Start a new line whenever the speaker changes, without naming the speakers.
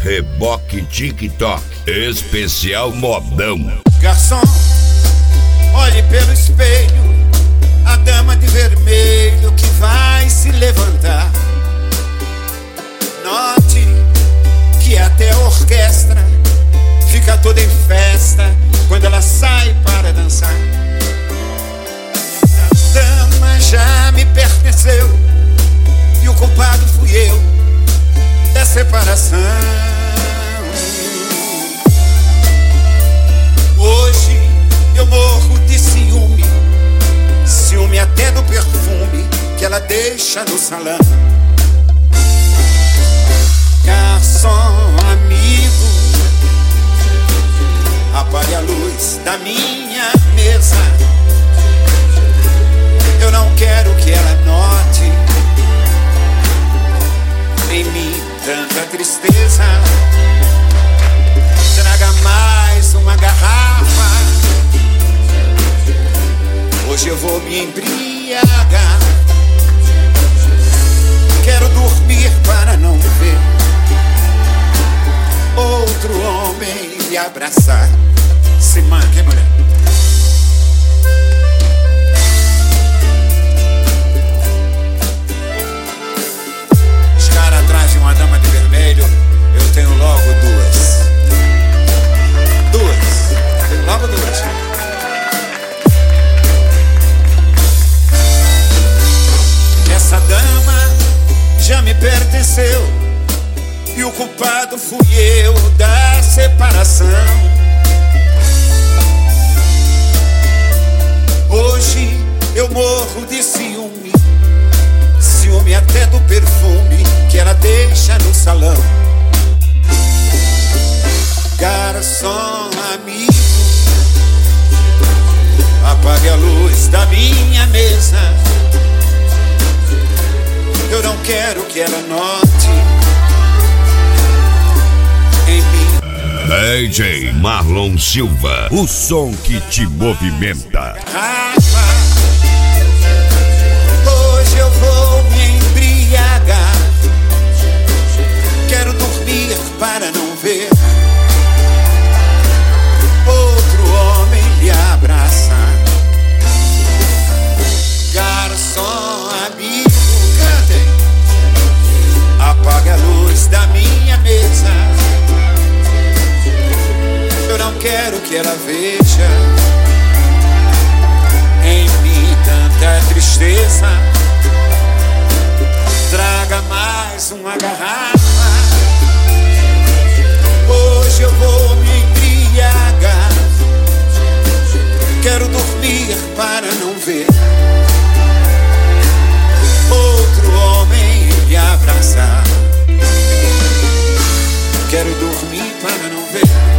Reboque TikTok, especial modão.
Garçom, olhe pelo espelho, a dama de vermelho que vai se levantar. Note que até a orquestra fica toda em festa quando ela sai para dançar. A dama já me pertenceu e o culpado fui eu da separação. Hoje eu morro de ciúme, ciúme até do perfume que ela deixa no salão. Garçom amigo, apague a luz da minha mesa. Eu não quero que ela note em mim tanta tristeza. Traga mais uma garrafa, hoje eu vou me embriagar. Quero dormir para não ver outro homem me abraçar. Se manque, mulher. Os caras atrás de uma dama de vermelho, eu tenho logo duas. Logo duas. Essa dama já me pertenceu e o culpado fui eu da separação. Hoje eu morro de ciúme, ciúme até do perfume que ela deixa no salão. Garçom amigo, apague a luz da minha mesa. Eu não quero que ela note em mim.
DJ Marlon Silva, o som que te movimenta.
Rafa, hoje eu vou me embriagar. Quero dormir para não ver outro homem me abraçar. Garçom amigo, cantem, apague a luz da minha mesa. Eu não quero que ela veja em mim tanta tristeza. Traga mais uma garrafa, hoje eu vou me embriagar. Quero dormir para não ver outro homem me abraçar. Quero dormir para não ver